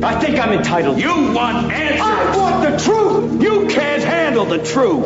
I think I'm entitled. You want answers. I want the truth. You can't handle the truth.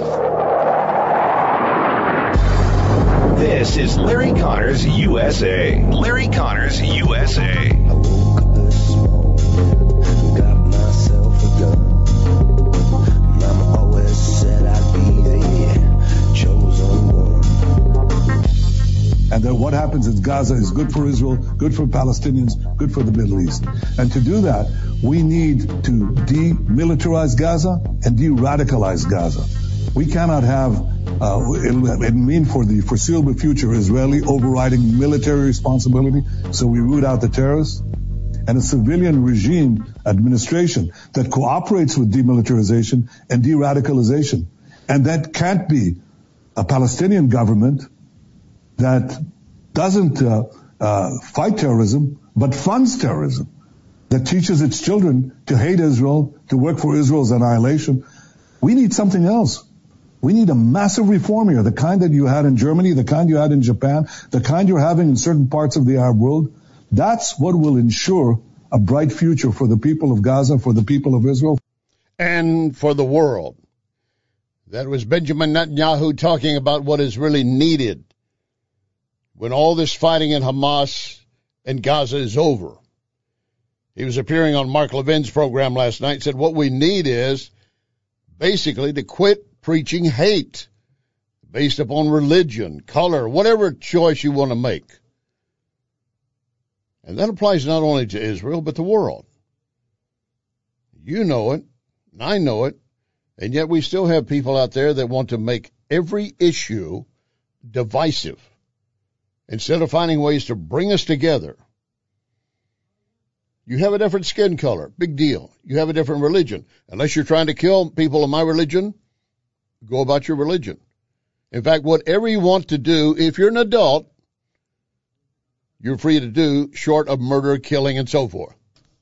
This is Larry Connors USA. Larry Connors USA. I woke up this morning, got myself a gun. Mama always said I'd be the chosen one. And then what happens in Gaza is good for Israel, good for Palestinians, good for the Middle East. And to do that, we need to demilitarize Gaza and de-radicalize Gaza. We cannot have it mean for the foreseeable future Israeli overriding military responsibility, so we root out the terrorists, and a civilian regime administration that cooperates with demilitarization and de-radicalization. And that can't be a Palestinian government that doesn't fight terrorism, but funds terrorism, that teaches its children to hate Israel, to work for Israel's annihilation. We need something else. We need a massive reform here, the kind that you had in Germany, the kind you had in Japan, the kind you're having in certain parts of the Arab world. That's what will ensure a bright future for the people of Gaza, for the people of Israel. And for the world. That was Benjamin Netanyahu talking about what is really needed when all this fighting in Hamas and Gaza is over. He was appearing on Mark Levin's program last night, said what we need is basically to quit preaching hate based upon religion, color, whatever choice you want to make. And that applies not only to Israel, but the world. You know it, and I know it, and yet we still have people out there that want to make every issue divisive instead of finding ways to bring us together. You have a different skin color, big deal. You have a different religion. Unless you're trying to kill people of my religion, go about your religion. In fact, whatever you want to do, if you're an adult, you're free to do, short of murder, killing, and so forth.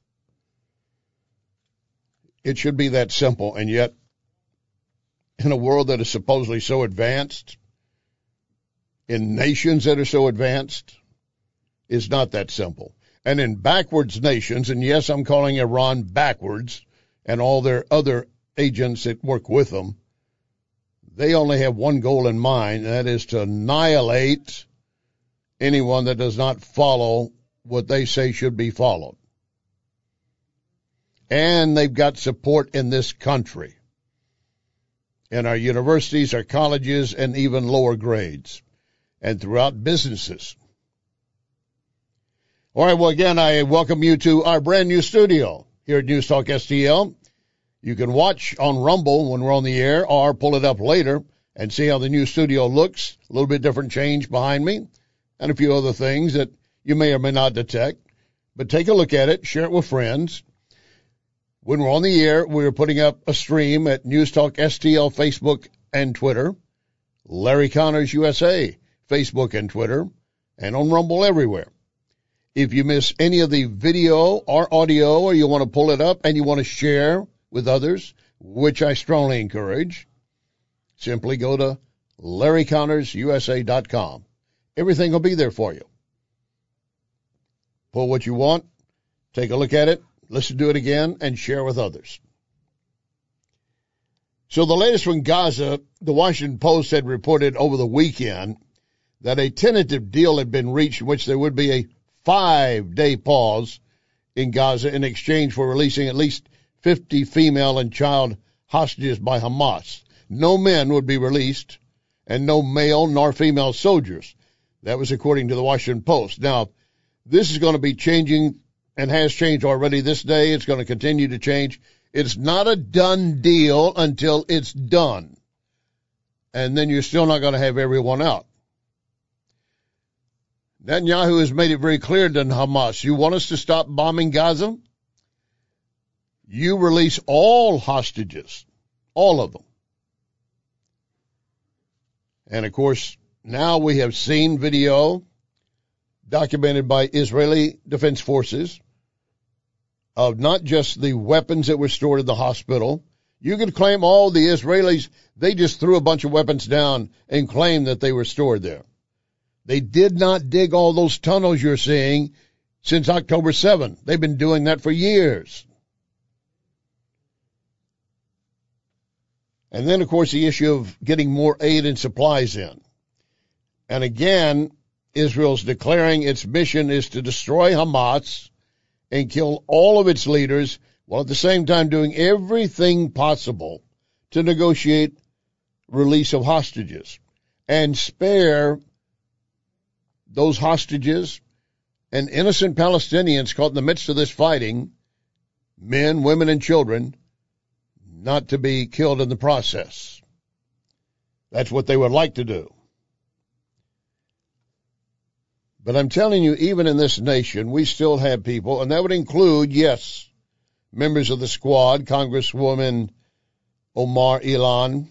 It should be that simple, and yet, in a world that is supposedly so advanced, in nations that are so advanced, it's not that simple. And in backwards nations, and yes, I'm calling Iran backwards, and all their other agents that work with them, they only have one goal in mind, and that is to annihilate anyone that does not follow what they say should be followed. And they've got support in this country, in our universities, our colleges, and even lower grades, and throughout businesses. All right, well, again, I welcome you to our brand new studio here at News Talk STL. You can watch on Rumble when we're on the air or pull it up later and see how the new studio looks. A little bit different change behind me and a few other things that you may or may not detect. But take a look at it. Share it with friends. When we're on the air, we're putting up a stream at News Talk STL, Facebook, and Twitter. Larry Connors USA, Facebook and Twitter, and on Rumble everywhere. If you miss any of the video or audio or you want to pull it up and you want to share with others, which I strongly encourage, simply go to LarryConnorsUSA.com. Everything will be there for you. Pull what you want, take a look at it, listen to it again, and share with others. So the latest from Gaza, the Washington Post had reported over the weekend that a tentative deal had been reached in which there would be a 5-day pause in Gaza in exchange for releasing at least 50 female and child hostages by Hamas. No men would be released and no male nor female soldiers. That was according to the Washington Post. Now, this is going to be changing and has changed already this day. It's going to continue to change. It's not a done deal until it's done. And then you're still not going to have everyone out. Netanyahu has made it very clear to Hamas, you want us to stop bombing Gaza? You release all hostages, all of them. And, of course, now we have seen video documented by Israeli Defense Forces of not just the weapons that were stored at the hospital. You could claim, the Israelis, they just threw a bunch of weapons down and claimed that they were stored there. They did not dig all those tunnels you're seeing since October 7th. They've been doing that for years. And then, of course, the issue of getting more aid and supplies in. And again, Israel's declaring its mission is to destroy Hamas and kill all of its leaders, while at the same time doing everything possible to negotiate release of hostages and spare those hostages and innocent Palestinians caught in the midst of this fighting, men, women, and children, not to be killed in the process. That's what they would like to do. But I'm telling you, even in this nation, we still have people, and that would include, yes, members of the squad, Congresswoman Omar Ilan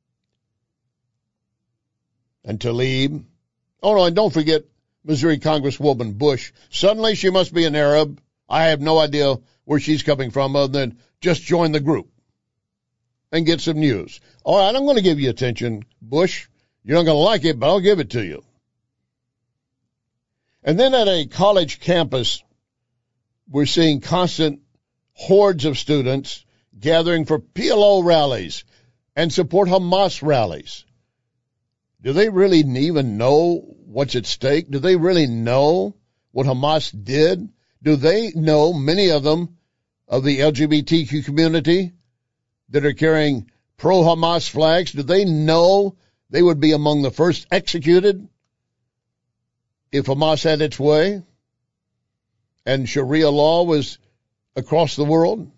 and Tlaib. Oh, no, and don't forget Missouri Congresswoman Bush. Suddenly she must be an Arab. I have no idea where she's coming from other than just join the group and get some news. All right, I'm going to give you attention, Bush. You're not going to like it, but I'll give it to you. And then at a college campus, we're seeing constant hordes of students gathering for PLO rallies and support Hamas rallies. Do they really even know what's at stake? Do they really know what Hamas did? Do they know, many of them, of the LGBTQ community that are carrying pro-Hamas flags? Do they know they would be among the first executed if Hamas had its way and Sharia law was across the world?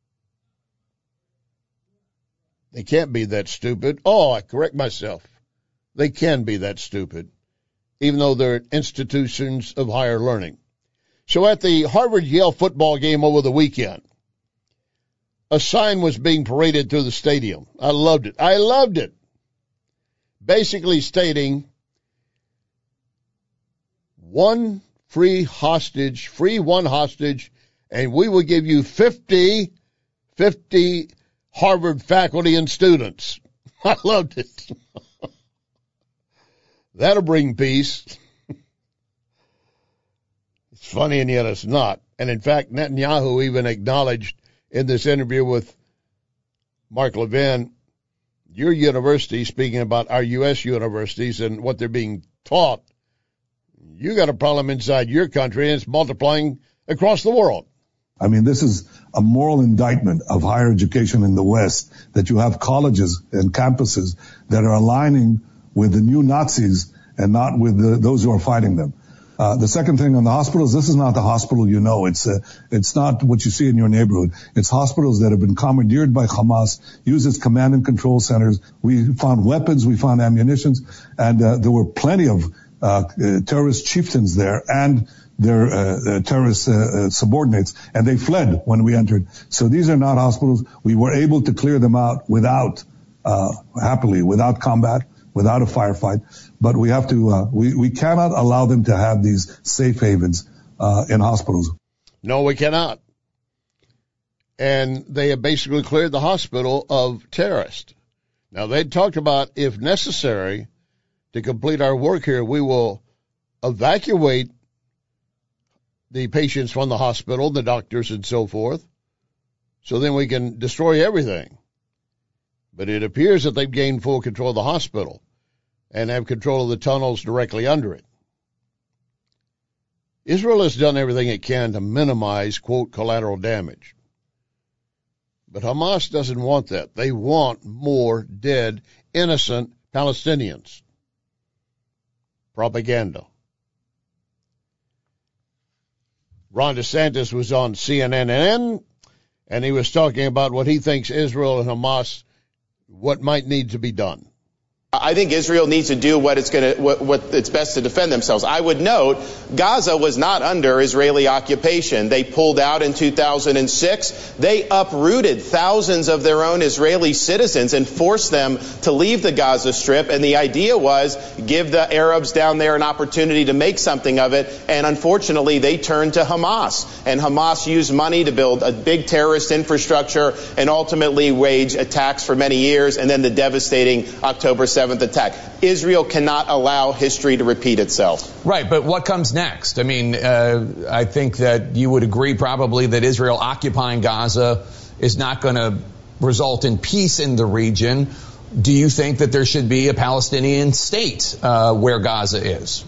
They can't be that stupid. Oh, I correct myself. They can be that stupid, even though they're institutions of higher learning. So at the Harvard-Yale football game over the weekend, a sign was being paraded through the stadium. I loved it. I loved it. Basically stating, one free one hostage, and we will give you 50 Harvard faculty and students. I loved it. That'll bring peace. It's funny, and yet it's not. And in fact, Netanyahu even acknowledged in this interview with Mark Levin, your university, speaking about our U.S. universities and what they're being taught, you got a problem inside your country, and it's multiplying across the world. I mean, this is a moral indictment of higher education in the West, that you have colleges and campuses that are aligning with the new Nazis and not with those who are fighting them. The second thing on the hospitals, this is not the hospital you know. It's not what you see in your neighborhood. It's hospitals that have been commandeered by Hamas, used as command and control centers. We found weapons, we found ammunitions, and there were plenty of terrorist chieftains there and their terrorist subordinates, and they fled when we entered. So these are not hospitals. We were able to clear them out happily, without combat, without a firefight. But we have to, we cannot allow them to have these safe havens in hospitals. No, we cannot. And they have basically cleared the hospital of terrorists. Now, they talked about, if necessary, to complete our work here, we will evacuate the patients from the hospital, the doctors and so forth, so then we can destroy everything. But it appears that they've gained full control of the hospital and have control of the tunnels directly under it. Israel has done everything it can to minimize, quote, collateral damage. But Hamas doesn't want that. They want more dead, innocent Palestinians. Propaganda. Ron DeSantis was on CNN, and he was talking about what he thinks Israel and Hamas, what might need to be done. I think Israel needs to do what it's best to defend themselves. I would note, Gaza was not under Israeli occupation. They pulled out in 2006. They uprooted thousands of their own Israeli citizens and forced them to leave the Gaza Strip. And the idea was give the Arabs down there an opportunity to make something of it. And unfortunately, they turned to Hamas. And Hamas used money to build a big terrorist infrastructure and ultimately wage attacks for many years. And then the devastating October 7th attack. Israel cannot allow history to repeat itself. Right, but what comes next? I mean, I think that you would agree probably that Israel occupying Gaza is not going to result in peace in the region, do you think that there should be a Palestinian state where Gaza is?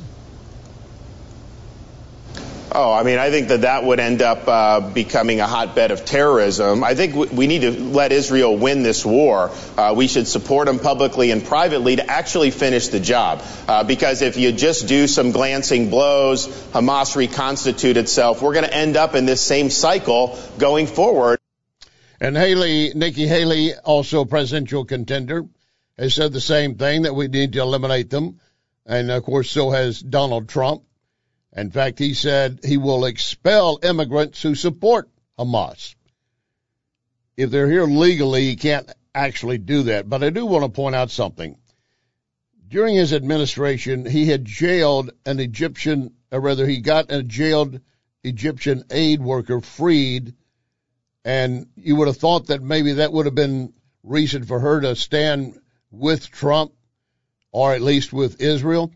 Oh, I mean, I think that would end up becoming a hotbed of terrorism. I think we need to let Israel win this war. We should support them publicly and privately to actually finish the job. Because if you just do some glancing blows, Hamas reconstitute itself, we're going to end up in this same cycle going forward. And Nikki Haley, also presidential contender, has said the same thing, that we need to eliminate them. And, of course, so has Donald Trump. In fact, he said he will expel immigrants who support Hamas. If they're here legally, he can't actually do that. But I do want to point out something. During his administration, he had jailed an Egyptian, or rather he got a jailed Egyptian aid worker freed. And you would have thought that maybe that would have been reason for her to stand with Trump, or at least with Israel.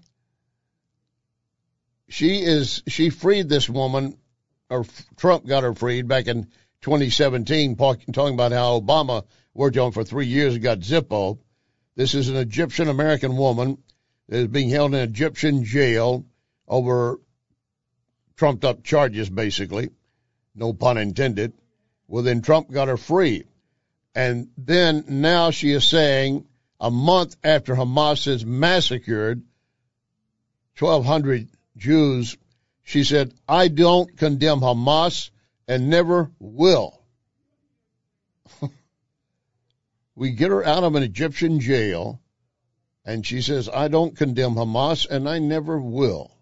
She freed this woman, or Trump got her freed back in 2017, talking about how Obama worked on for 3 years and got Zippo. This is an Egyptian-American woman that is being held in an Egyptian jail over trumped-up charges, basically. No pun intended. Well, then Trump got her free. And then now she is saying, a month after Hamas has massacred 1,200 Jews, she said, I don't condemn Hamas and never will. We get her out of an Egyptian jail, and she says, I don't condemn Hamas and I never will.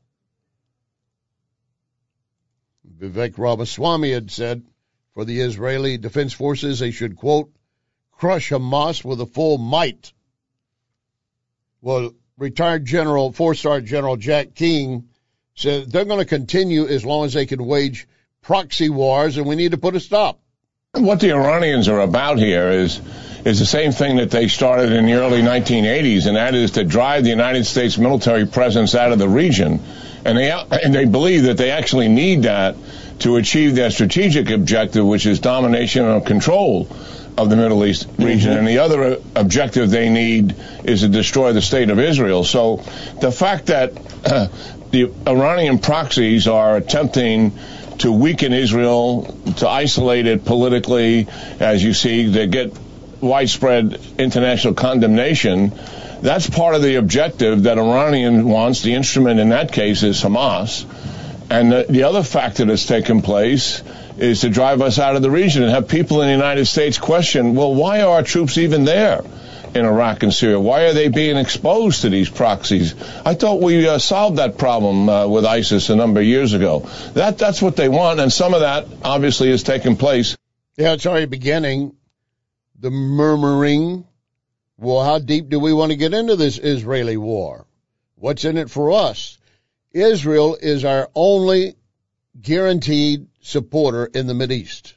Vivek Ramaswamy had said, for the Israeli Defense Forces, they should, quote, crush Hamas with a full might. Well, retired General, 4-star General Jack King said they're going to continue as long as they can wage proxy wars, and we need to put a stop. What the Iranians are about here is the same thing that they started in the early 1980s, and that is to drive the United States military presence out of the region. And they believe that they actually need that to achieve their strategic objective, which is domination and control of the Middle East region. And the other objective they need is to destroy the state of Israel. So the fact that the Iranian proxies are attempting to weaken Israel, to isolate it politically, as you see, to get widespread international condemnation, that's part of the objective that Iranian wants. The instrument in that case is Hamas. And the other factor that's taken place is to drive us out of the region and have people in the United States question, well, why are our troops even there in Iraq and Syria? Why are they being exposed to these proxies? I thought we solved that problem with ISIS a number of years ago. That's what they want, and some of that obviously has taken place. Yeah, it's already beginning. The murmuring, well, how deep do we want to get into this Israeli war? What's in it for us? Israel is our only guaranteed supporter in the Mideast.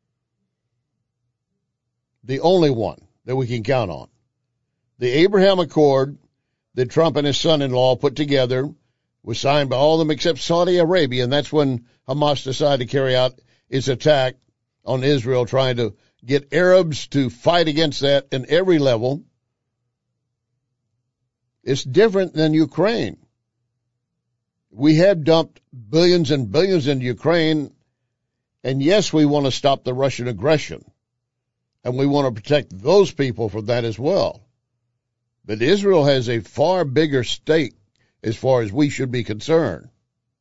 The only one that we can count on. The Abraham Accord that Trump and his son-in-law put together was signed by all of them except Saudi Arabia, and that's when Hamas decided to carry out its attack on Israel, trying to get Arabs to fight against that in every level. It's different than Ukraine. We have dumped billions and billions into Ukraine, and yes, we want to stop the Russian aggression, and we want to protect those people from that as well. But Israel has a far bigger stake as far as we should be concerned.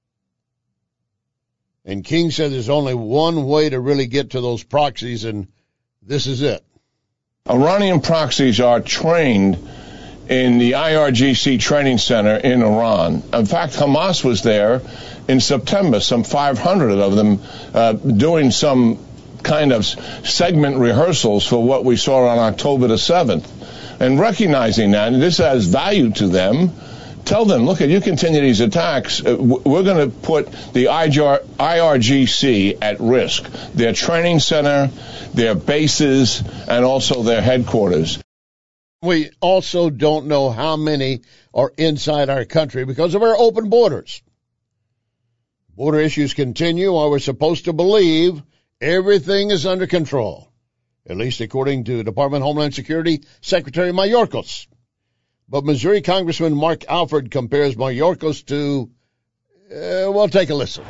And King said there's only one way to really get to those proxies, and this is it. Iranian proxies are trained in the IRGC training center in Iran. In fact, Hamas was there in September, some 500 of them doing some kind of segment rehearsals for what we saw on October the 7th. And recognizing that, and this has value to them, tell them, look, if you continue these attacks, we're going to put the IRGC at risk, their training center, their bases, and also their headquarters. We also don't know how many are inside our country because of our open borders. Border issues continue while we're supposed to believe everything is under control. at least according to Department of Homeland Security Secretary Mayorkas. But Missouri Congressman Mark Alford compares Mayorkas to, well, take a listen.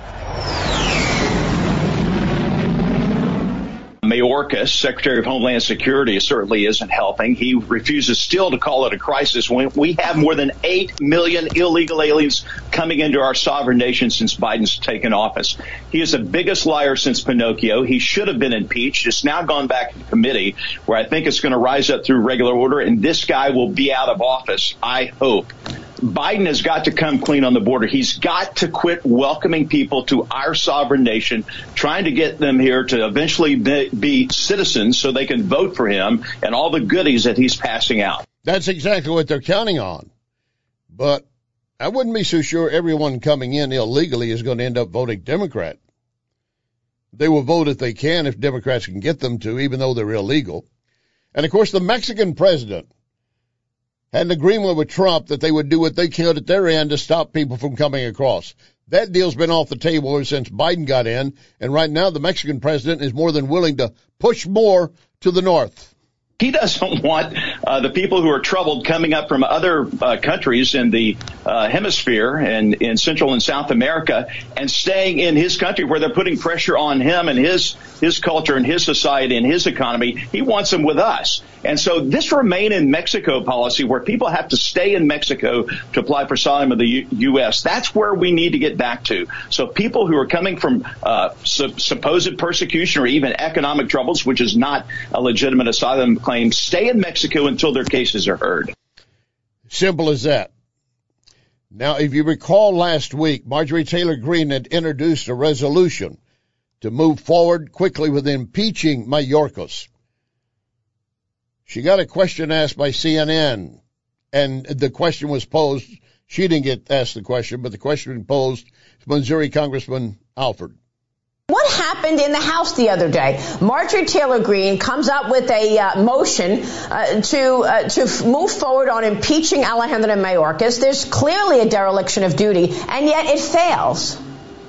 Mayorkas, Secretary of Homeland Security, certainly isn't helping. He refuses still to call it a crisis when we have more than 8 million illegal aliens coming into our sovereign nation since Biden's taken office. He is the biggest liar since Pinocchio. He should have been impeached. It's now gone back to committee where I think it's going to rise up through regular order, and this guy will be out of office, I hope. Biden has got to come clean on the border. He's got to quit welcoming people to our sovereign nation, trying to get them here to eventually be citizens so they can vote for him and all the goodies that he's passing out. That's exactly what they're counting on. But I wouldn't be so sure everyone coming in illegally is going to end up voting Democrat. They will vote if they can, if Democrats can get them to, even though they're illegal. And, of course, the Mexican president had an agreement with Trump that they would do what they could at their end to stop people from coming across. That deal's been off the table ever since Biden got in, and right now the Mexican president is more than willing to push more to the north. He doesn't want the people who are troubled coming up from other countries in the hemisphere and in Central and South America and staying in his country where they're putting pressure on him and his culture and his society and his economy. He wants them with us. And so this remain in Mexico policy where people have to stay in Mexico to apply for asylum in the U.S., that's where we need to get back to. So people who are coming from supposed persecution or even economic troubles, which is not a legitimate asylum claim, stay in Mexico until their cases are heard. Simple as that. Now, if you recall last week, Marjorie Taylor Greene had introduced a resolution to move forward quickly with impeaching Mayorkas. She got a question asked by CNN, and the question was posed. She didn't get asked the question, but the question was posed to Missouri Congressman Alford. What happened in the House the other day? Marjorie Taylor Greene comes up with a motion to move forward on impeaching Alejandro Mayorkas. There's clearly a dereliction of duty, and yet it fails.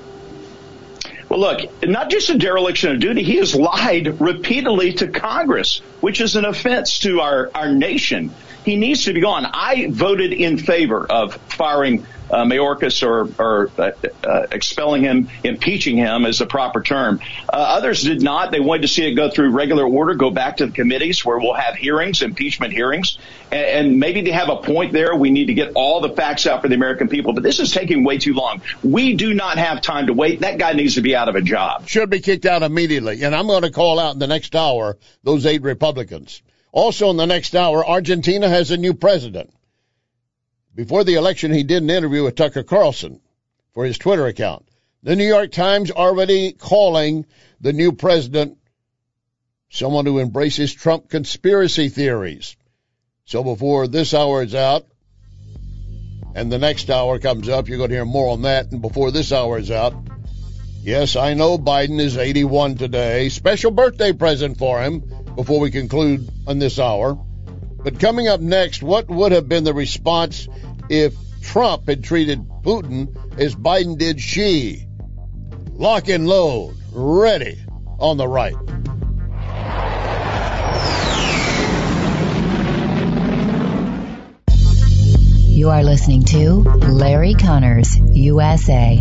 Well, look, not just a dereliction of duty. He has lied repeatedly to Congress, which is an offense to our nation. He needs to be gone. I voted in favor of firing Mayorkas or expelling him, impeaching him is the proper term. Others did not. They wanted to see it go through regular order, go back to the committees where we'll have hearings, impeachment hearings, and maybe they have a point there. We need to get all the facts out for the American people, but this is taking way too long. We do not have time to wait. That guy needs to be out of a job. Should be kicked out immediately, and I'm going to call out in the next hour those 8 Republicans. Also in the next hour, Argentina has a new president. Before the election, he did an interview with Tucker Carlson for his Twitter account. The New York Times already calling the new president someone who embraces Trump conspiracy theories. So before this hour is out and the next hour comes up, you're going to hear more on that. And before this hour is out, yes, I know Biden is 81 today. Special birthday present for him before we conclude on this hour. But coming up next, what would have been the response if Trump had treated Putin as Biden did Xi? Lock and load, ready on the right. You are listening to Larry Connors, USA.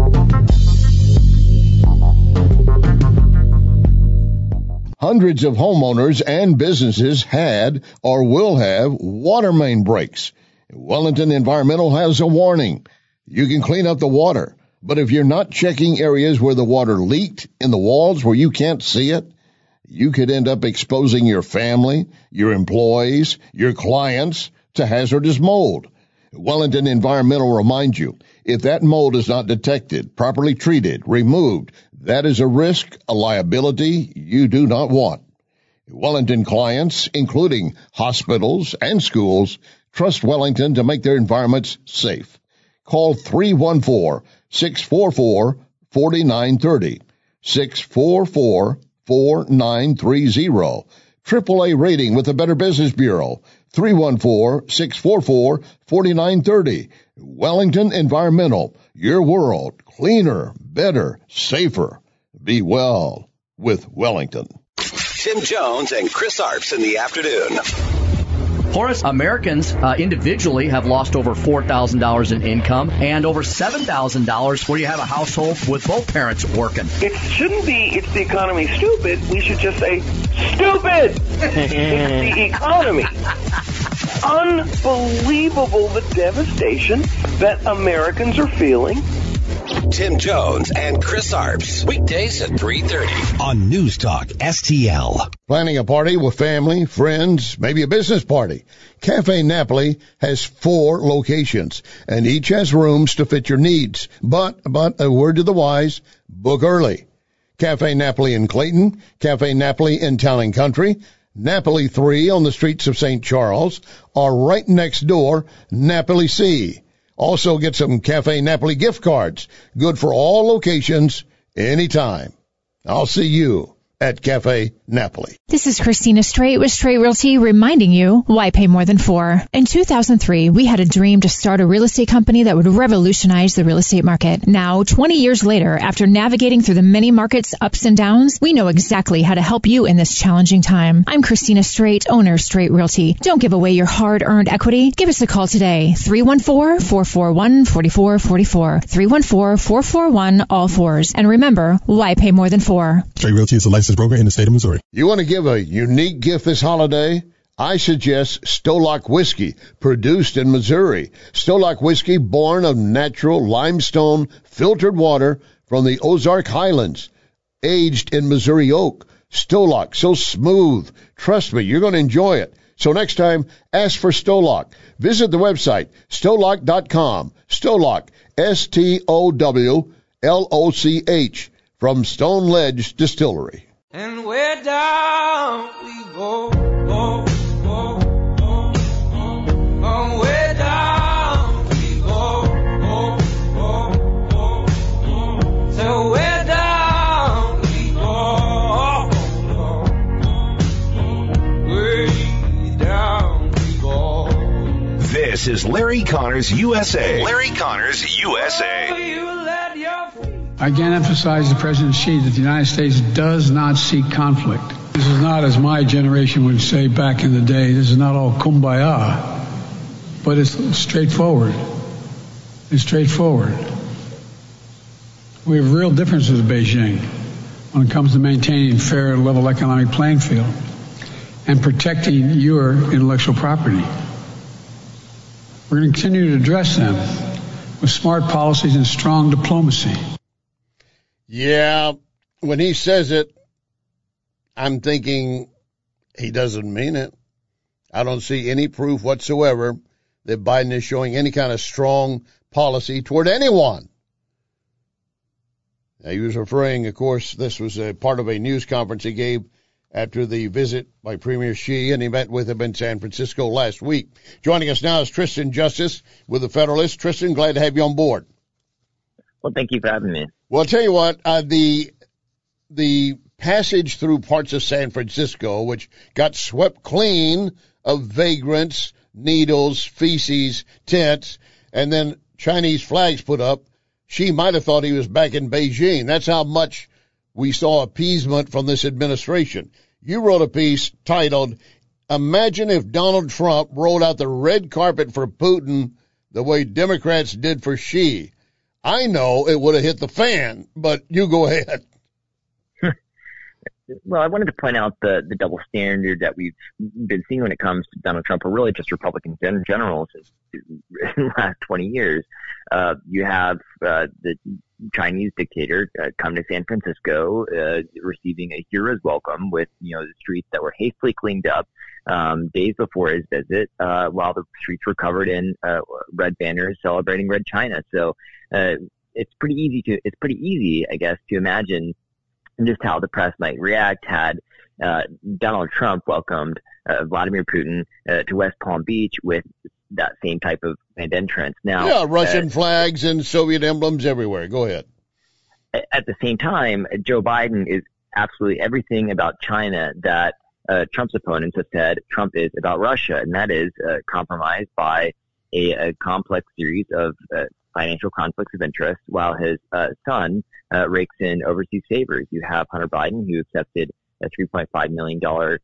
Hundreds of homeowners and businesses had or will have water main breaks. Wellington Environmental has a warning. You can clean up the water, but if you're not checking areas where the water leaked in the walls where you can't see it, you could end up exposing your family, your employees, your clients to hazardous mold. Wellington Environmental reminds you, if that mold is not detected, properly treated, removed, that is a risk, a liability you do not want. Wellington clients, including hospitals and schools, trust Wellington to make their environments safe. Call 314-644-4930, 644-4930. AAA rating with the Better Business Bureau, 314-644-4930. Wellington Environmental, your world, cleaner, better, safer. Be well with Wellington. Tim Jones and Chris Arps in the afternoon. Horace, Americans individually have lost over $4,000 in income and over $7,000 where you have a household with both parents working. It shouldn't be, it's the economy stupid. We should just say, stupid! It's the economy. Unbelievable the devastation that Americans are feeling. Tim Jones and Chris Arps, weekdays at 3:30 on News Talk STL. Planning a party with family, friends, maybe a business party. Cafe Napoli has 4 locations, and each has rooms to fit your needs. But a word to the wise, book early. Cafe Napoli in Clayton, Cafe Napoli in Town and Country, Napoli 3 on the streets of St. Charles, or right next door, Napoli C. Also get some Cafe Napoli gift cards. Good for all locations, anytime. I'll see you at Cafe Napoli. This is Christina Straight with Straight Realty reminding you why pay more than 4. In 2003, we had a dream to start a real estate company that would revolutionize the real estate market. Now, 20 years later, after navigating through the many markets' ups and downs, we know exactly how to help you in this challenging time. I'm Christina Straight, owner of Straight Realty. Don't give away your hard-earned equity. Give us a call today, 314-441-4444, 314-441-all-4s. And remember, why pay more than 4? Straight Realty is a licensed broker in the state of Missouri. You want to give a unique gift this holiday? I suggest Stolock Whiskey, produced in Missouri. Stolock Whiskey, born of natural limestone filtered water from the Ozark Highlands, aged in Missouri oak. Stolock, so smooth. Trust me, you're going to enjoy it. So next time, ask for Stolock. Visit the website, stolock.com. Stolock, Stowloch, from Stone Ledge Distillery. And where down we go, oh, oh, oh, oh, where down we go, oh, oh, oh, oh, so where down we go, oh, way down we go. This is Larry Connors USA. Larry Connors USA. I can't emphasize to President Xi that the United States does not seek conflict. This is not, as my generation would say back in the day, this is not all kumbaya, but it's straightforward. It's straightforward. We have real differences with Beijing when it comes to maintaining a fair and level economic playing field and protecting your intellectual property. We're going to continue to address them with smart policies and strong diplomacy. Yeah, when he says it, I'm thinking he doesn't mean it. I don't see any proof whatsoever that Biden is showing any kind of strong policy toward anyone. Now, he was referring, of course, this was a part of a news conference he gave after the visit by Premier Xi, and he met with him in San Francisco last week. Joining us now is Tristan Justice with the Federalist. Tristan, glad to have you on board. Well, thank you for having me. Well, I'll tell you what, the passage through parts of San Francisco, which got swept clean of vagrants, needles, feces, tents, and then Chinese flags put up, Xi might have thought he was back in Beijing. That's how much we saw appeasement from this administration. You wrote a piece titled, "Imagine if Donald Trump rolled out the red carpet for Putin the way Democrats did for Xi." I know it would have hit the fan, but you go ahead. Well, I wanted to point out the double standard that we've been seeing when it comes to Donald Trump, or really just Republicans in general, since the last 20 years. You have the Chinese dictator come to San Francisco, receiving a hero's welcome with, the streets that were hastily cleaned up days before his visit, while the streets were covered in red banners celebrating Red China. So it's pretty easy, I guess, to imagine just how the press might react had Donald Trump welcomed Vladimir Putin to West Palm Beach with that same type of entrance. Now, yeah, Russian flags and Soviet emblems everywhere. Go ahead. At the same time, Joe Biden is absolutely everything about China that Trump's opponents have said Trump is about Russia, and that is compromised by a complex series of financial conflicts of interest, while his son rakes in overseas favors. You have Hunter Biden, who accepted a $3.5 million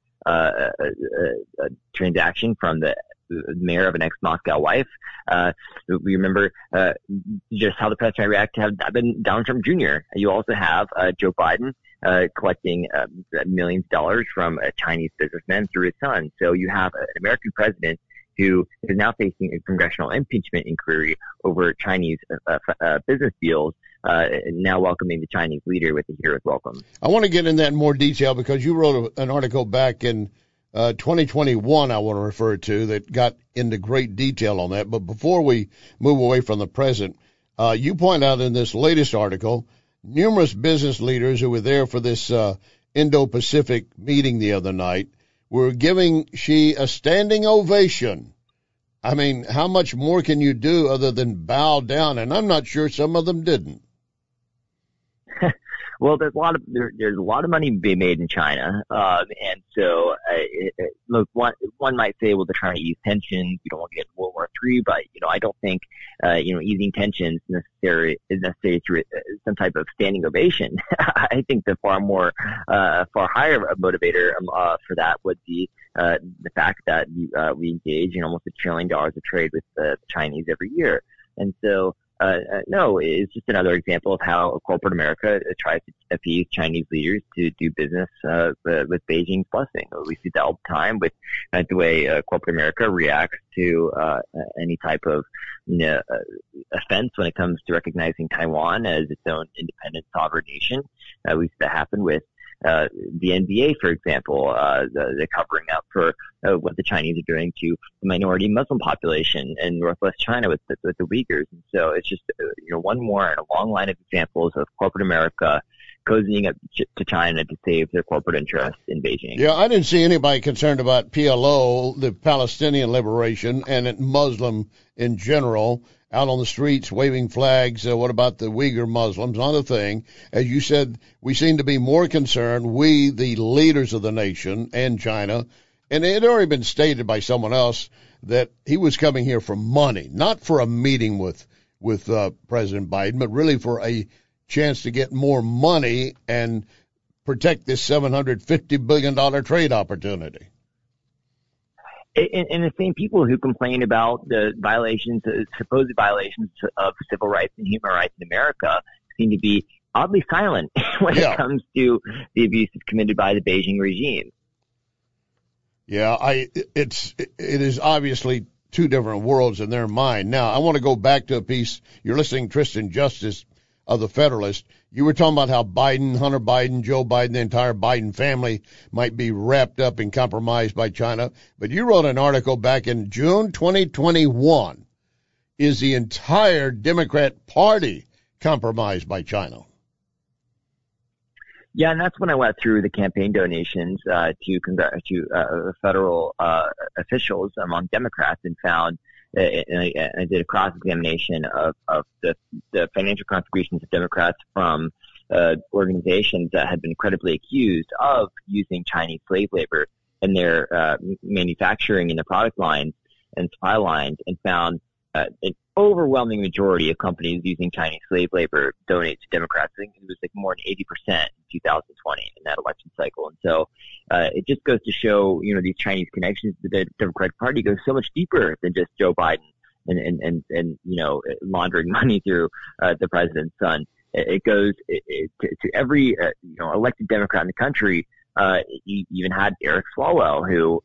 transaction from the mayor of an ex-Moscow wife. We remember just how the press might react to have been Donald Trump Jr. You also have Joe Biden collecting millions of dollars from Chinese businessmen through his son. So you have an American president who is now facing a congressional impeachment inquiry over Chinese business deals, now welcoming the Chinese leader with the hero's welcome. I want to get in that in more detail because you wrote an article back in 2021 I want to refer to that got into great detail on that. But before we move away from the present, you point out in this latest article, numerous business leaders who were there for this Indo-Pacific meeting the other night were giving Xi a standing ovation. I mean, how much more can you do other than bow down? And I'm not sure some of them didn't. Well, there's a lot of money being made in China, and so look, one might say, well, they're trying to ease tensions. We don't want to get into World War III, but I don't think easing tensions is necessary through some type of standing ovation. I think the far higher motivator for that would be the fact that we engage in almost $1 trillion of trade with the Chinese every year, and so. No, it's just another example of how corporate America tries to appease Chinese leaders to do business with Beijing's blessing. We see that all the time with the way corporate America reacts to any type of offense when it comes to recognizing Taiwan as its own independent sovereign nation. We see that happen with the NBA, for example, the covering up for what the Chinese are doing to the minority Muslim population in northwest China with the Uyghurs. And so it's just one more in a long line of examples of corporate America cozying up to China to save their corporate interests in Beijing. Yeah, I didn't see anybody concerned about PLO, the Palestinian liberation, and Muslim in general, out on the streets waving flags. What about the Uyghur Muslims? Not a thing. As you said, we seem to be more concerned, we, the leaders of the nation and China, and it had already been stated by someone else that he was coming here for money, not for a meeting with President Biden, but really for a chance to get more money and protect this $750 billion trade opportunity. And the same people who complain about the supposed violations of civil rights and human rights in America seem to be oddly silent when it comes to the abuses committed by the Beijing regime. Yeah, it is obviously two different worlds in their mind. Now, I want to go back to a piece. You're listening to Tristan Justice of the Federalist. You were talking about how Biden, Hunter Biden, Joe Biden, the entire Biden family might be wrapped up and compromised by China. But you wrote an article back in June 2021. Is the entire Democrat Party compromised by China? Yeah, and that's when I went through the campaign donations to federal officials among Democrats and found and I did a cross-examination of the financial contributions of Democrats from organizations that had been credibly accused of using Chinese slave labor in their manufacturing and their product lines and supply lines, and found an overwhelming majority of companies using Chinese slave labor donate to Democrats. I think it was like more than 80% in 2020 in that election cycle. And so it just goes to show, these Chinese connections to the Democratic Party go so much deeper than just Joe Biden and laundering money through the president's son. It goes to every elected Democrat in the country. You even had Eric Swalwell, who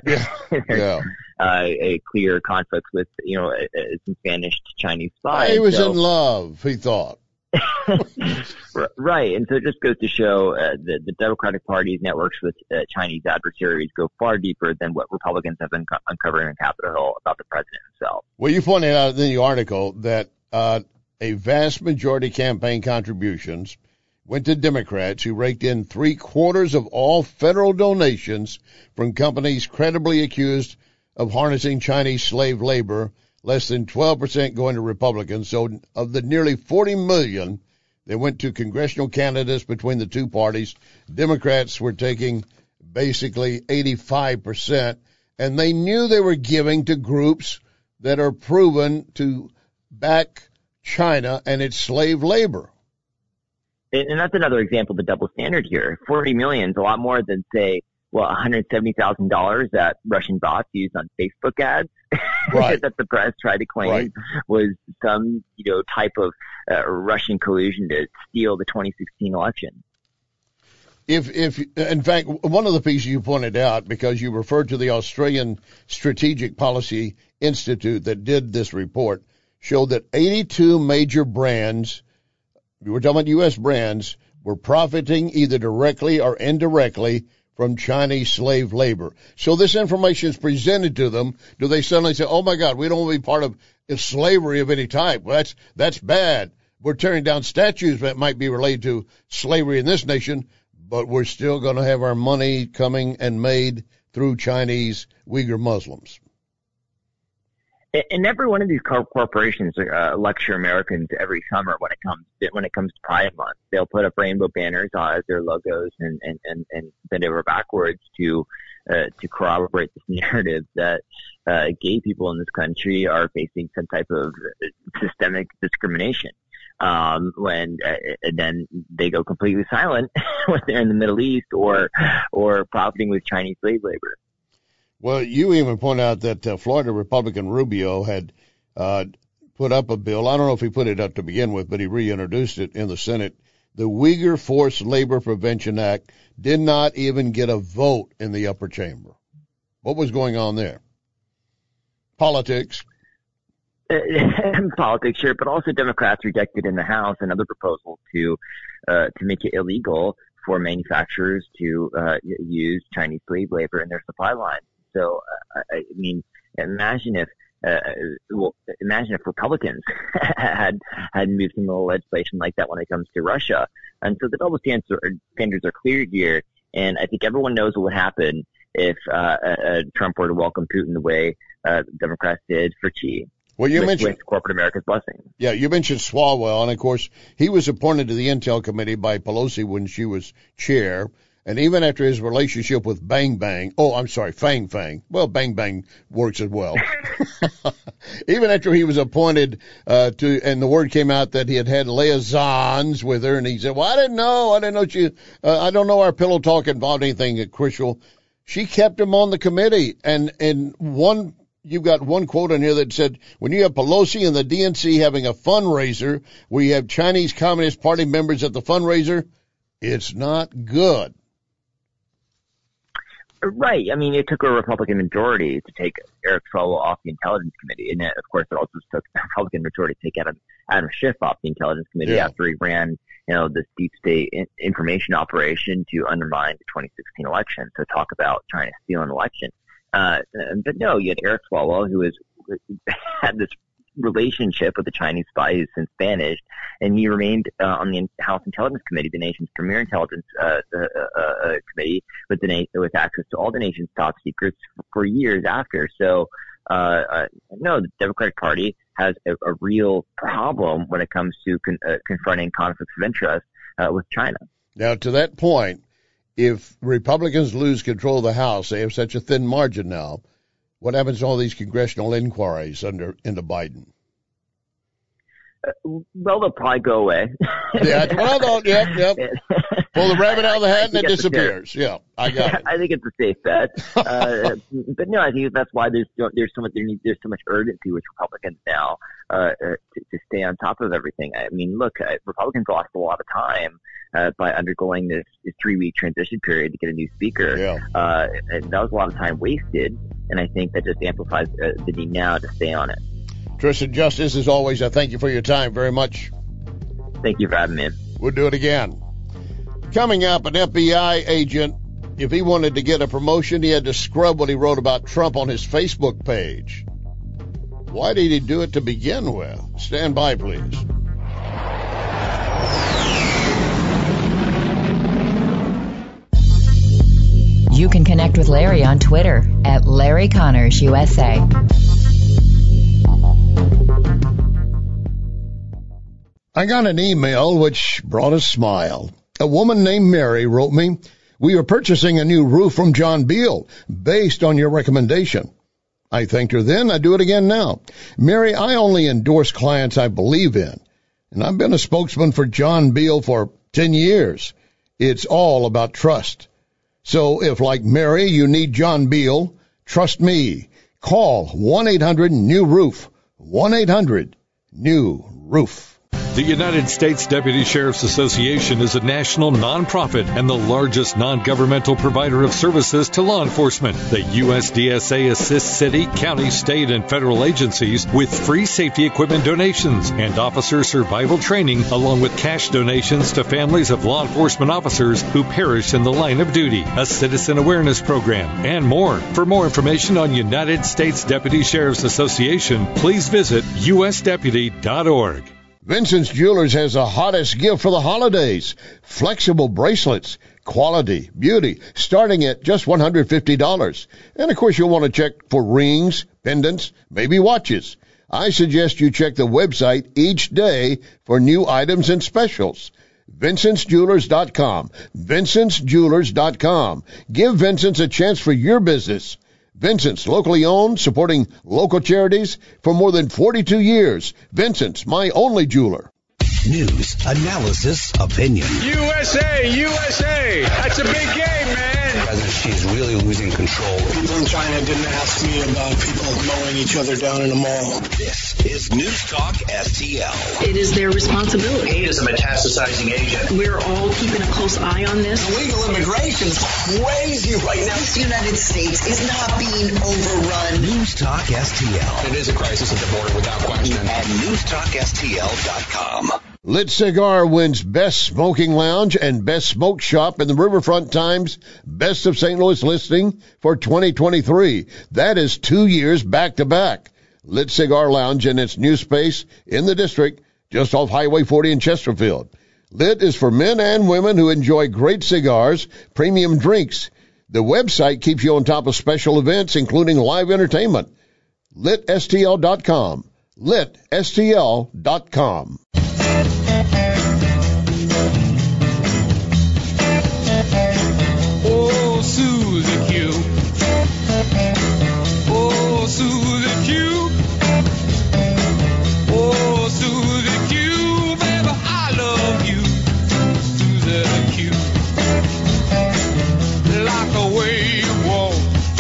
a clear conflict with some Spanish to Chinese spies. He was in love, he thought. Right, and so it just goes to show that the Democratic Party's networks with Chinese adversaries go far deeper than what Republicans have been uncovering on Capitol Hill about the president himself. Well, you pointed out in the article that a vast majority of campaign contributions went to Democrats who raked in 3/4 of all federal donations from companies credibly accused of harnessing Chinese slave labor, less than 12% going to Republicans. So of the nearly $40 million that went to congressional candidates between the two parties, Democrats were taking basically 85%, and they knew they were giving to groups that are proven to back China and its slave labor. And that's another example of the double standard here. 40 million is a lot more than, say, $170,000 that Russian bots used on Facebook ads right. that the press tried to claim was some, type of Russian collusion to steal the 2016 election. If in fact, one of the pieces you pointed out, because you referred to the Australian Strategic Policy Institute that did this report, showed that 82 major brands, we're talking about U.S. brands, were profiting either directly or indirectly from Chinese slave labor. So this information is presented to them. Do they suddenly say, oh, my God, we don't want to be part of slavery of any type? Well, that's bad. We're tearing down statues that might be related to slavery in this nation, but we're still going to have our money coming and made through Chinese Uyghur Muslims. And every one of these corporations lecture Americans every summer when it comes to Pride Month. They'll put up rainbow banners as their logos and bend over backwards to corroborate this narrative that gay people in this country are facing some type of systemic discrimination. When then they go completely silent when they're in the Middle East or profiting with Chinese slave labor. Well, you even point out that Florida Republican Rubio had put up a bill. I don't know if he put it up to begin with, but he reintroduced it in the Senate. The Uyghur Forced Labor Prevention Act did not even get a vote in the upper chamber. What was going on there? Politics. Politics, sure, but also Democrats rejected in the House another proposal to make it illegal for manufacturers to use Chinese slave labor in their supply lines. So, I mean, imagine if Republicans had moved some little legislation like that when it comes to Russia. And so the double standards are clear here. And I think everyone knows what would happen if Trump were to welcome Putin the way Democrats did for Xi. Well, you mentioned with corporate America's blessing. Yeah, you mentioned Swalwell, and of course he was appointed to the Intel Committee by Pelosi when she was chair. And even after his relationship with Fang Fang, well, Bang Bang works as well. Even after he was appointed and the word came out that he had liaisons with her, and he said, well, I didn't know I don't know our pillow talk involved anything crucial. She kept him on the committee, and you've got one quote in here that said, when you have Pelosi and the DNC having a fundraiser where you have Chinese Communist Party members at the fundraiser, it's not good. Right. I mean, it took a Republican majority to take Eric Swalwell off the Intelligence Committee. And of course, it also took a Republican majority to take Adam Schiff off the Intelligence Committee after he ran, this deep state information operation to undermine the 2016 election. So talk about trying to steal an election. But no, you had Eric Swalwell, who had this relationship with the Chinese spy who's since vanished, and he remained on the House Intelligence Committee, the nation's premier intelligence committee, with access to all the nation's top secrets for years after. So, no, the Democratic Party has a real problem when it comes to confronting conflicts of interest with China. Now, to that point, if Republicans lose control of the House, they have such a thin margin now, what happens to all these congressional inquiries into Biden? Well, they'll probably go away. Yeah, that's what I thought. Yep. Pull the rabbit out of the hat and it disappears. Yeah, I got it. I think it's a safe bet. But no, I think that's why there's so much urgency with Republicans now to stay on top of everything. I mean, look, Republicans lost a lot of time by undergoing this 3-week transition period to get a new speaker. Yeah. And that was a lot of time wasted, and I think that just amplifies the need now to stay on it. Tristan Justice, as always, I thank you for your time very much. Thank you for having me. We'll do it again. Coming up, an FBI agent, if he wanted to get a promotion, he had to scrub what he wrote about Trump on his Facebook page. Why did he do it to begin with? Stand by, please. You can connect with Larry on Twitter at Larry Connors USA. I got an email which brought a smile. A woman named Mary wrote me, "We are purchasing a new roof from John Beal based on your recommendation." I thanked her then. I do it again now. Mary, I only endorse clients I believe in, and I've been a spokesman for John Beal for 10 years. It's all about trust. So if, like Mary, you need John Beal, trust me. Call 1-800-NEW-ROOF. 1-800-NEW-ROOF. The United States Deputy Sheriff's Association is a national nonprofit and the largest non-governmental provider of services to law enforcement. The USDSA assists city, county, state, and federal agencies with free safety equipment donations and officer survival training, along with cash donations to families of law enforcement officers who perish in the line of duty, a citizen awareness program, and more. For more information on United States Deputy Sheriff's Association, please visit usdeputy.org. Vincent's Jewelers has the hottest gift for the holidays. Flexible bracelets, quality, beauty, starting at just $150. And, of course, you'll want to check for rings, pendants, maybe watches. I suggest you check the website each day for new items and specials. VincentsJewelers.com. VincentsJewelers.com. Give Vincent's a chance for your business. Vincent's, locally owned, supporting local charities for more than 42 years. Vincent's, my only jeweler. News, analysis, opinion. USA, USA. That's a big game, man. President Xi's really losing control. People in China didn't ask me about people mowing each other down in a mall. This is News Talk STL. It is their responsibility. Hate is a metastasizing agent. We're all keeping a close eye on this. Illegal immigration is crazy right now. This United States is not being overrun. News Talk STL. It is a crisis at the border without question. At newstalkstl.com. Lit Cigar wins Best Smoking Lounge and Best Smoke Shop in the Riverfront Times Best of St. Louis listing for 2023. That is 2 years back-to-back. Lit Cigar Lounge and its new space in the district just off Highway 40 in Chesterfield. Lit is for men and women who enjoy great cigars, premium drinks. The website keeps you on top of special events, including live entertainment. LitSTL.com. LitSTL.com. Oh, Susie Q. Oh, Susie Q. Oh, Susie Q. Baby, I love you. Susie Q. Like the way you walk.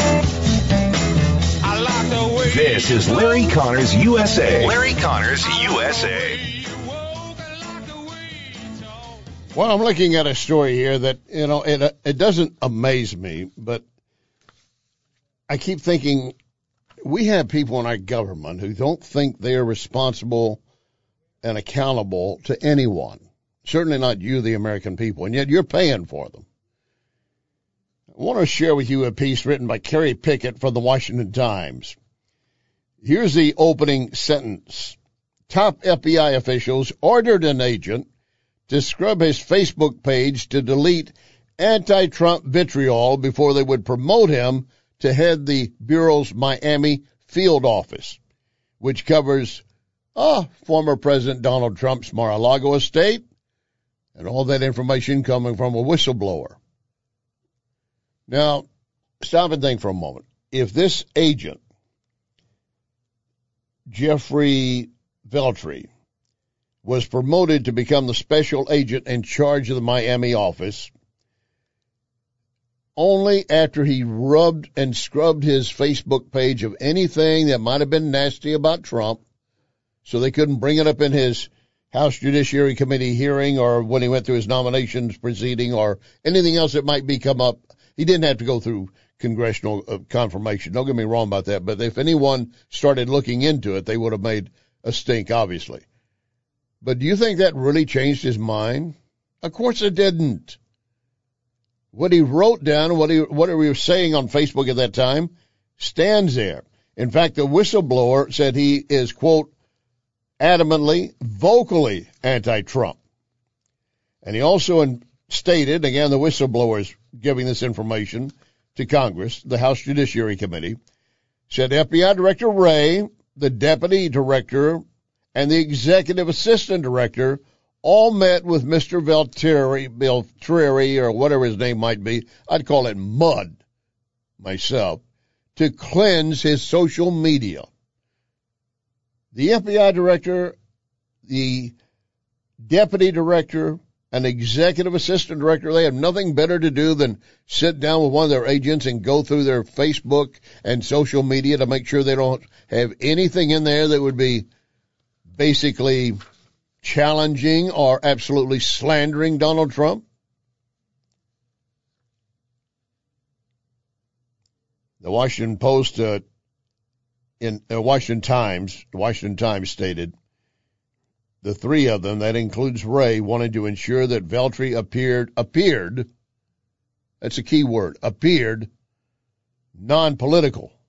I like the way This is Larry Connors USA. Larry Connors USA. Well, I'm looking at a story here that, it doesn't amaze me, but I keep thinking we have people in our government who don't think they're responsible and accountable to anyone, certainly not you, the American people, and yet you're paying for them. I want to share with you a piece written by Kerry Pickett from the Washington Times. Here's the opening sentence. Top FBI officials ordered an agent to scrub his Facebook page to delete anti-Trump vitriol before they would promote him to head the Bureau's Miami field office, which covers former President Donald Trump's Mar-a-Lago estate and all that information coming from a whistleblower. Now, stop and think for a moment. If this agent, Jeffrey Veltri, was promoted to become the special agent in charge of the Miami office only after he rubbed and scrubbed his Facebook page of anything that might have been nasty about Trump, so they couldn't bring it up in his House Judiciary Committee hearing or when he went through his nominations proceeding or anything else that might be come up. He didn't have to go through congressional confirmation. Don't get me wrong about that. But if anyone started looking into it, they would have made a stink, obviously. But do you think that really changed his mind? Of course it didn't. What he wrote down, what he was saying on Facebook at that time, stands there. In fact, the whistleblower said he is, quote, adamantly, vocally anti-Trump. And he also stated, again, the whistleblower is giving this information to Congress, the House Judiciary Committee, said FBI Director Wray, the Deputy Director, and the Executive Assistant Director all met with Mr. Veltri, or whatever his name might be. I'd call it Mud myself, to cleanse his social media. The FBI Director, the Deputy Director, an executive assistant director. They have nothing better to do than sit down with one of their agents and go through their Facebook and social media to make sure they don't have anything in there that would be basically challenging or absolutely slandering Donald Trump. The Washington Post, in Washington Times stated, the three of them, that includes Wray, wanted to ensure that Veltri appeared, that's a key word, appeared non-political.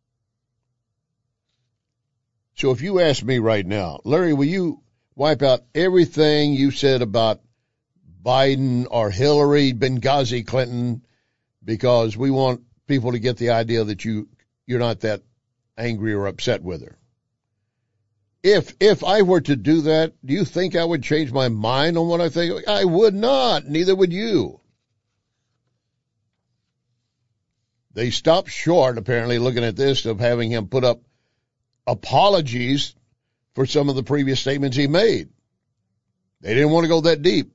So if you ask me right now, Larry, will you wipe out everything you said about Biden or Hillary, Benghazi Clinton, because we want people to get the idea that you're not that angry or upset with her? If I were to do that, do you think I would change my mind on what I think? I would not. Neither would you. They stopped short, apparently, looking at this, of having him put up apologies for some of the previous statements he made. They didn't want to go that deep.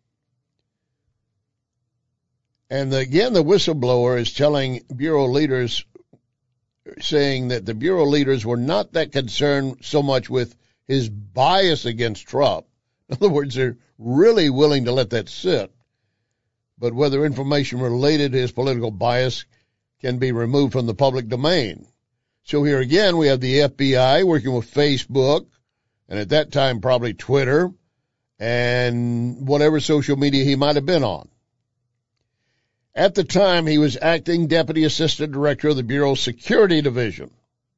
And again, the whistleblower is telling Bureau leaders, saying that the Bureau leaders were not that concerned so much with his bias against Trump. In other words, they're really willing to let that sit. But whether information related to his political bias can be removed from the public domain. So here again, we have the FBI working with Facebook, and at that time probably Twitter, and whatever social media he might have been on. At the time, he was acting Deputy Assistant Director of the Bureau's Security Division.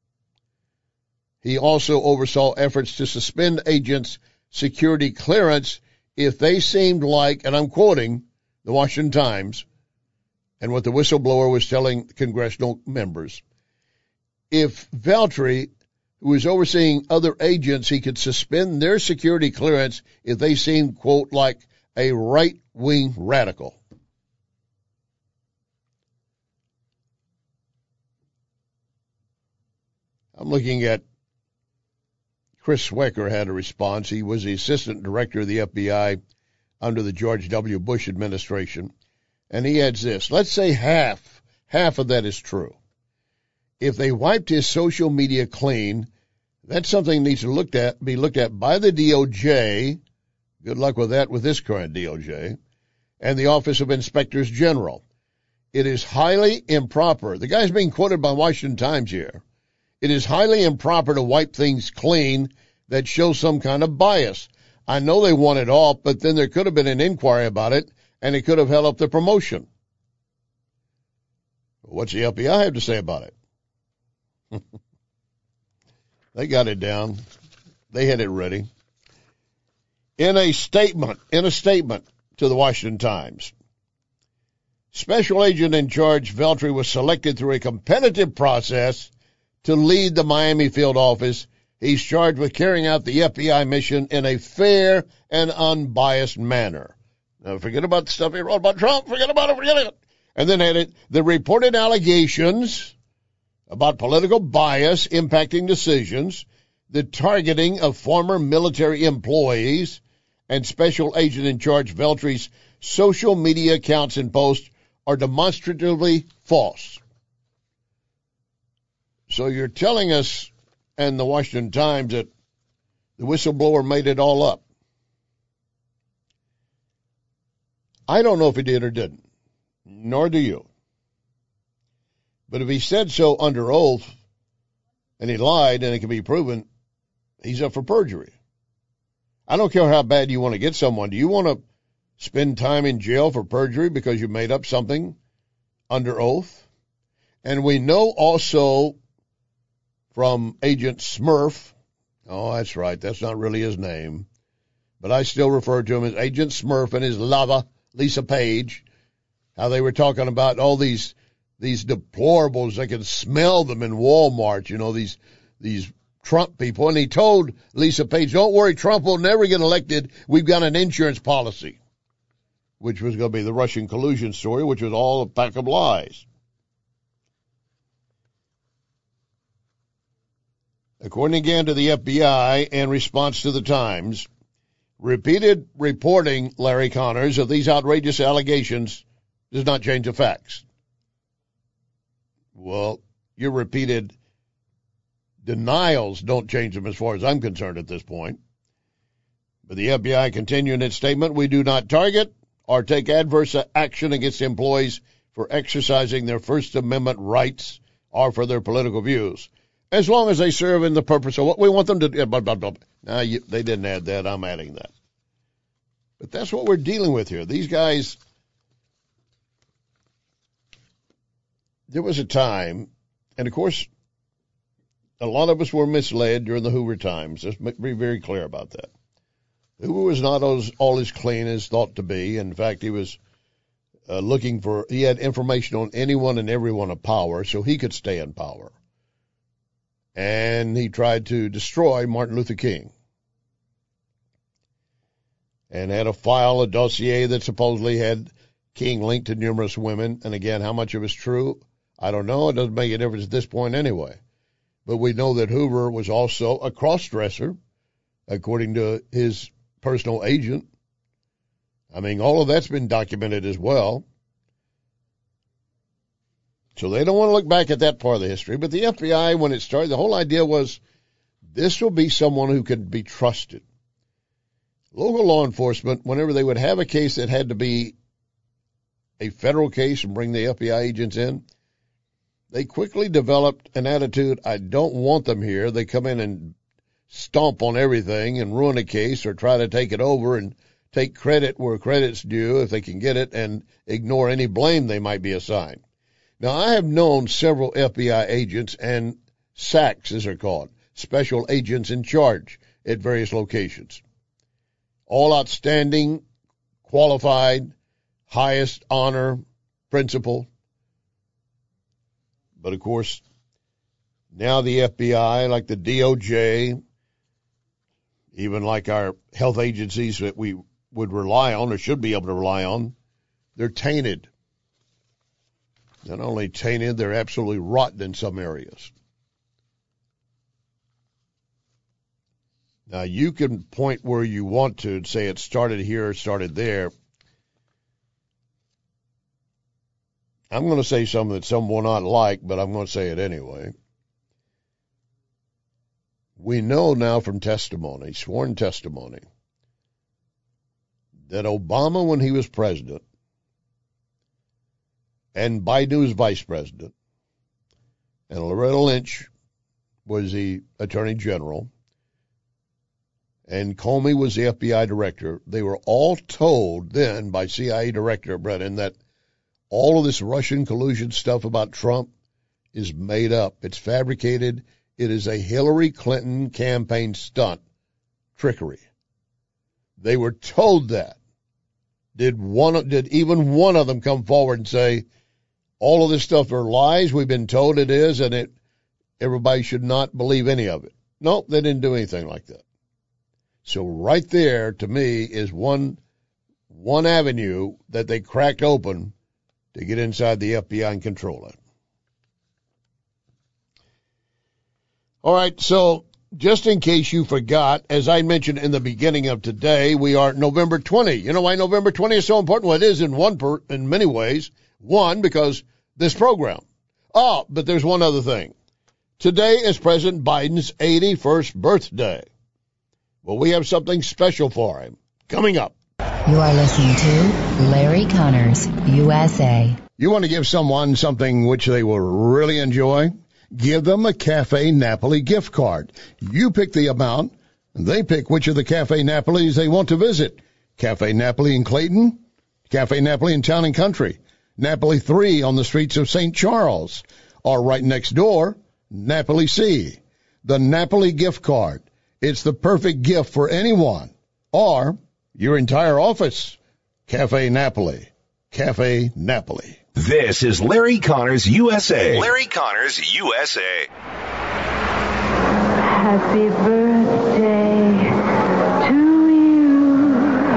He also oversaw efforts to suspend agents' security clearance if they seemed like, and I'm quoting the Washington Times and what the whistleblower was telling congressional members, if Veltri, who was overseeing other agents, he could suspend their security clearance if they seemed, quote, like a right-wing radical. I'm looking at Chris Swecker had a response. He was the assistant director of the FBI under the George W. Bush administration. And he adds this. Let's say half of that is true. If they wiped his social media clean, that's something that needs to be looked at by the DOJ. Good luck with that with this current DOJ. And the Office of Inspectors General. It is highly improper. The guy's being quoted by Washington Times here. It is highly improper to wipe things clean that show some kind of bias. I know they want it off, but then there could have been an inquiry about it, and it could have held up the promotion. What's the FBI have to say about it? They got it down. They had it ready. In a statement to the Washington Times, Special Agent in Charge Veltri was selected through a competitive process to lead the Miami field office. He's charged with carrying out the FBI mission in a fair and unbiased manner. Now, forget about the stuff he wrote about Trump. Forget about it. And then added the reported allegations about political bias impacting decisions, the targeting of former military employees, and Special Agent in Charge Veltri's social media accounts and posts are demonstratively false. So you're telling us and the Washington Times that the whistleblower made it all up. I don't know if he did or didn't, nor do you. But if he said so under oath and he lied and it can be proven, he's up for perjury. I don't care how bad you want to get someone. Do you want to spend time in jail for perjury because you made up something under oath? And we know also from Agent Smurf, oh, that's right, that's not really his name, but I still refer to him as Agent Smurf and his lover, Lisa Page, how they were talking about all these deplorables. I can smell them in Walmart, you know, these Trump people. And he told Lisa Page, don't worry, Trump will never get elected. We've got an insurance policy, which was going to be the Russian collusion story, which was all a pack of lies. According again to the FBI, in response to the Times, Repeated reporting, Larry Connors, of these outrageous allegations does not change the facts. Well, your repeated denials don't change them as far as I'm concerned at this point. But the FBI continued in its statement, we do not target or take adverse action against employees for exercising their First Amendment rights or for their political views, as long as they serve in the purpose of what we want them to do. Now, they didn't add that. I'm adding that. But that's what we're dealing with here. These guys, there was a time, and of course, a lot of us were misled during the Hoover times. Let's be very clear about that. Hoover was not all as clean as thought to be. In fact, he was he had information on anyone and everyone of power so he could stay in power. And he tried to destroy Martin Luther King. And had a dossier that supposedly had King linked to numerous women. And again, how much of it's true, I don't know. It doesn't make a difference at this point anyway. But we know that Hoover was also a cross-dresser, according to his personal agent. I mean, all of that's been documented as well. So they don't want to look back at that part of the history. But the FBI, when it started, the whole idea was this will be someone who can be trusted. Local law enforcement, whenever they would have a case that had to be a federal case and bring the FBI agents in, they quickly developed an attitude, I don't want them here. They come in and stomp on everything and ruin a case or try to take it over and take credit where credit's due if they can get it and ignore any blame they might be assigned. Now, I have known several FBI agents and SACs, as they're called, special agents in charge at various locations. All outstanding, qualified, highest honor, principle. But, of course, now the FBI, like the DOJ, even like our health agencies that we would rely on or should be able to rely on, they're tainted. Not only tainted, they're absolutely rotten in some areas. Now, you can point where you want to and say it started here or started there. I'm going to say something that some will not like, but I'm going to say it anyway. We know now from testimony, sworn testimony, that Obama, when he was president, and Biden was vice president, and Loretta Lynch was the attorney general, and Comey was the FBI director, they were all told then by CIA Director Brennan that all of this Russian collusion stuff about Trump is made up. It's fabricated. It is a Hillary Clinton campaign stunt, trickery. They were told that. Did even one of them come forward and say, all of this stuff are lies, we've been told it is, and everybody should not believe any of it? Nope, they didn't do anything like that. So right there, to me, is one avenue that they cracked open to get inside the FBI and control it. All right, so just in case you forgot, as I mentioned in the beginning of today, we are November 20. You know why November 20 is so important? Well, it is in many ways. One, because this program. Oh, but there's one other thing. Today is President Biden's 81st birthday. Well, we have something special for him coming up. You are listening to Larry Connors, USA. You want to give someone something which they will really enjoy? Give them a Cafe Napoli gift card. You pick the amount, and they pick which of the Cafe Napolis they want to visit. Cafe Napoli in Clayton, Cafe Napoli in Town and Country, Napoli 3 on the streets of St. Charles, or right next door, Napoli C. The Napoli gift card. It's the perfect gift for anyone, or your entire office. Cafe Napoli. Cafe Napoli. This is Larry Connors, USA. Larry Connors, USA. Happy birthday to you.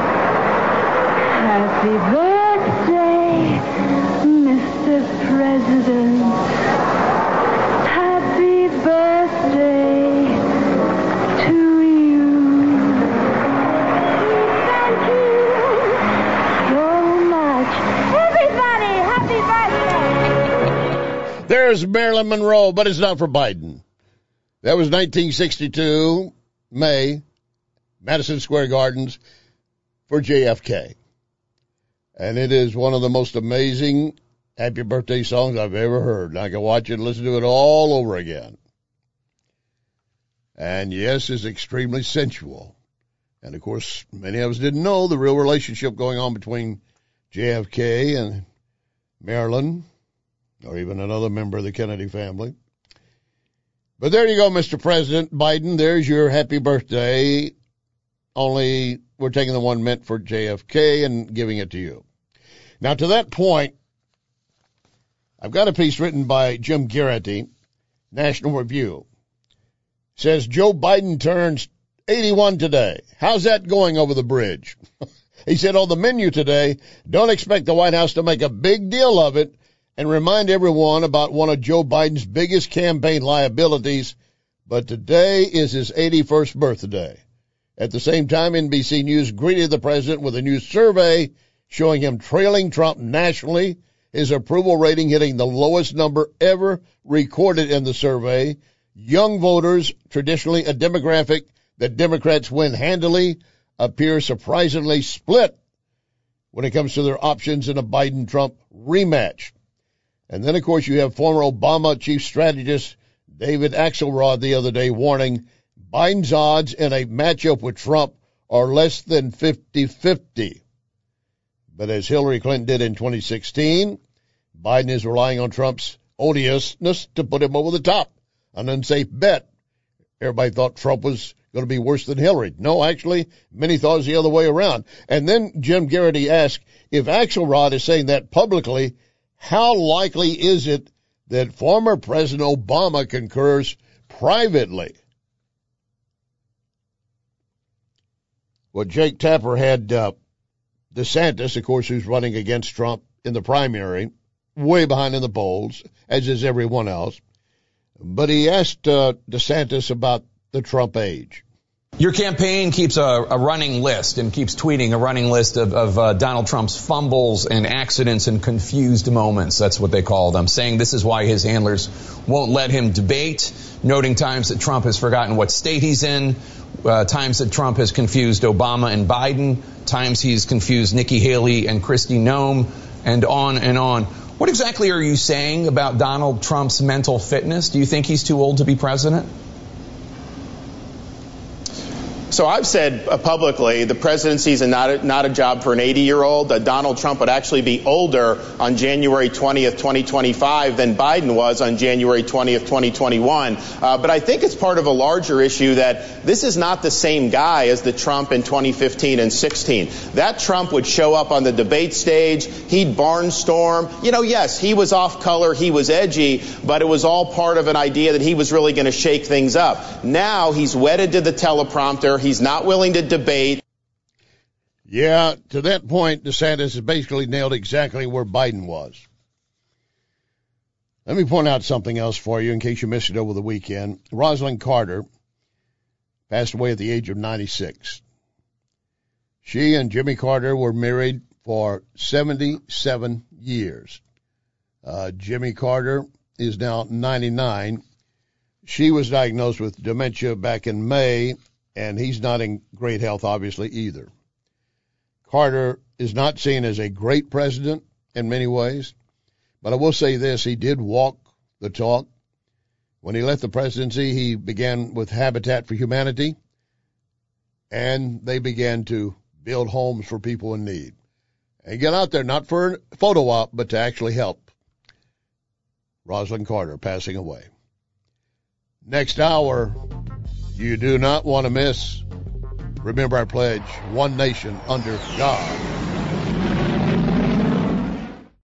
Happy birthday, Mr. President. Happy birthday to you. There's Marilyn Monroe, but it's not for Biden. That was 1962, May, Madison Square Gardens for JFK. And it is one of the most amazing happy birthday songs I've ever heard. And I can watch it and listen to it all over again. And yes, it's extremely sensual. And of course, many of us didn't know the real relationship going on between JFK and Marilyn, or even another member of the Kennedy family. But there you go, Mr. President Biden. There's your happy birthday. Only we're taking the one meant for JFK and giving it to you. Now, to that point, I've got a piece written by Jim Garrity, National Review. Says Joe Biden turns 81 today. How's that going over the bridge? He said on the menu today, don't expect the White House to make a big deal of it and remind everyone about one of Joe Biden's biggest campaign liabilities, but today is his 81st birthday. At the same time, NBC News greeted the president with a new survey showing him trailing Trump nationally, his approval rating hitting the lowest number ever recorded in the survey. Young voters, traditionally a demographic that Democrats win handily, appear surprisingly split when it comes to their options in a Biden-Trump rematch. And then, of course, you have former Obama chief strategist David Axelrod the other day warning Biden's odds in a matchup with Trump are less than 50-50. But as Hillary Clinton did in 2016, Biden is relying on Trump's odiousness to put him over the top. An unsafe bet. Everybody thought Trump was going to be worse than Hillary. No, actually, many thought it was the other way around. And then Jim Garrity asked, if Axelrod is saying that publicly, how likely is it that former President Obama concurs privately? Well, Jake Tapper had DeSantis, of course, who's running against Trump in the primary, way behind in the polls, as is everyone else. But he asked DeSantis about the Trump age. Your campaign keeps a running list and keeps tweeting a running list of Donald Trump's fumbles and accidents and confused moments. That's what they call them, saying this is why his handlers won't let him debate, noting times that Trump has forgotten what state he's in, times that Trump has confused Obama and Biden, times he's confused Nikki Haley and Kristi Noem, and on and on. What exactly are you saying about Donald Trump's mental fitness? Do you think he's too old to be president? So I've said publicly the presidency is not a job for an 80-year-old. Donald Trump would actually be older on January 20th, 2025 than Biden was on January 20th, 2021. But I think it's part of a larger issue that this is not the same guy as the Trump in 2015 and 16. That Trump would show up on the debate stage. He'd barnstorm. Yes, he was off color. He was edgy, but it was all part of an idea that he was really going to shake things up. Now he's wedded to the teleprompter. He's not willing to debate. Yeah, to that point, DeSantis has basically nailed exactly where Biden was. Let me point out something else for you in case you missed it over the weekend. Rosalind Carter passed away at the age of 96. She and Jimmy Carter were married for 77 years. Jimmy Carter is now 99. She was diagnosed with dementia back in May, and he's not in great health, obviously, either. Carter is not seen as a great president in many ways, but I will say this, he did walk the talk. When he left the presidency, he began with Habitat for Humanity, and they began to build homes for people in need. And get out there, not for a photo op, but to actually help. Rosalind Carter passing away. Next hour, you do not want to miss. Remember our pledge, one nation under God.